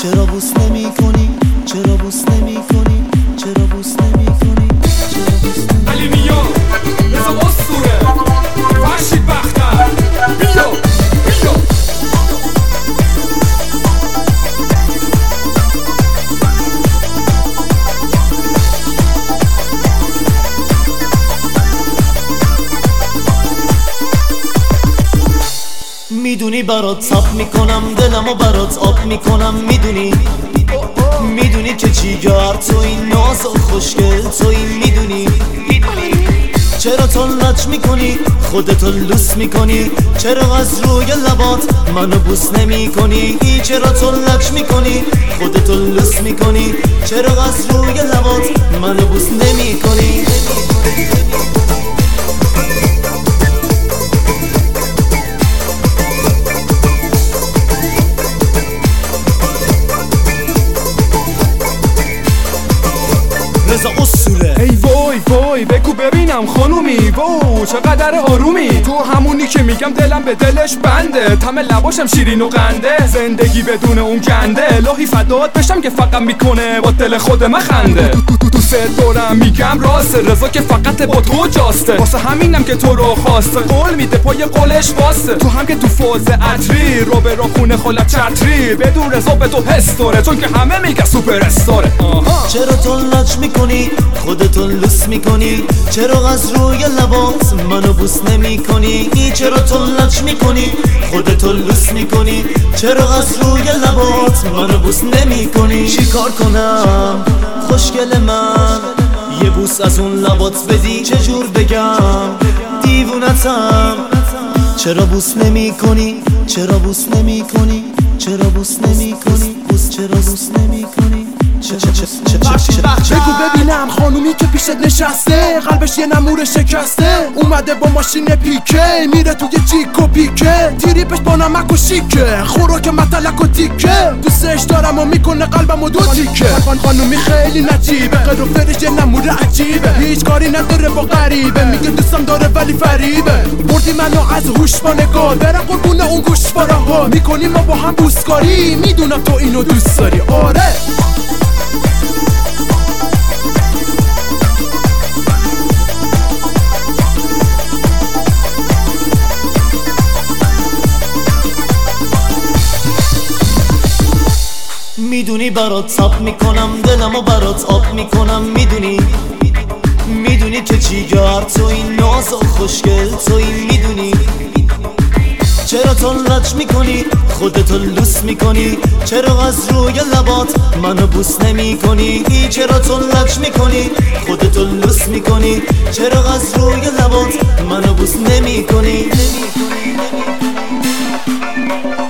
چرا بوس نمی کنی؟ چرا بوس نمی کنی؟ چرا بوس نمی کنی؟ چرا بوس نمی کنی؟ علی نیا رضا اسطوره فرشید بختر بیا بیا میدونی برات تاب میکنم دلمو برات آب میکنم میدونی که چیگر توی ناز و خوشگل توی میدونی چرا تو لچ میکنی خودتو لوس میکنی چرا از روی لبات منو بوس نمی کنی چرا تو لچ میکنی خودتو لوس میکنی چرا از روی لبات منو بوس نمی کنی رضا اسطوره. ای وای وای بگو ببینم خانومی وای چقدر آرومی تو همونی که میگم دلم به دلش بنده تم لباشم شیرین و قنده زندگی بدون اون گنده الهی فدات بشم که فقط میکنه با دل خود من خنده دوست دارم میگم راست رضا که فقط با تو جاسته واسه همینم که تو رو خواسته قول میده پای قولش واسه تو هم که تو فاز عطری رو به را خونه خلت چتری بدون رضا به تو حس داره چون که همه میگه سوپر استاره چرا تو لچ میکنی خودتو لوس میکنی چرا از روی لبات منو بوس نمی کنی چرا تو لچ میکنی خودتو لوس میکنی چرا از روی لبات منو بوس نمی کنی چیکار کنم خوشگل من یه بوس از اون لبات بدی چجور بگم دیوونتم چرا بوس نمی کنی چرا بوس نمی کنی چرا بوس نمی کنی چرا بوس نمی کنی بگو ببینم خانومی که پیشت نشسته قلبش یه نمور شکسته اومده با ماشین پیکه میره توی جیک و پیکه تیریپش با نمک و شیکه خوراک متلک و تیکه دوستش دارم و میکنه قلبم و دو تیکه خانومی خیلی نجیبه غیر و فرش یه نمور عجیبه هیچ کاری نداره با غریبه میگه دوستم داره ولی فریبه بردی منو از هوش با نگاه برم قربون اون گوشواره ها میکنیم ما با هم بوسکاری میدونم تو اینو دوست داری آره میدونی برات تاب میکنم دلمو برات آب میکنم میدونی که چیگر توی ناز و خوشگل توی میدونی چرا تو لچ میکنی خودتو لوس میکنی چرا از روی لبات منو بوس نمی کنی چرا تو لچ میکنی خودتو لوس میکنی چرا از روی لبات منو بوس نمی کنی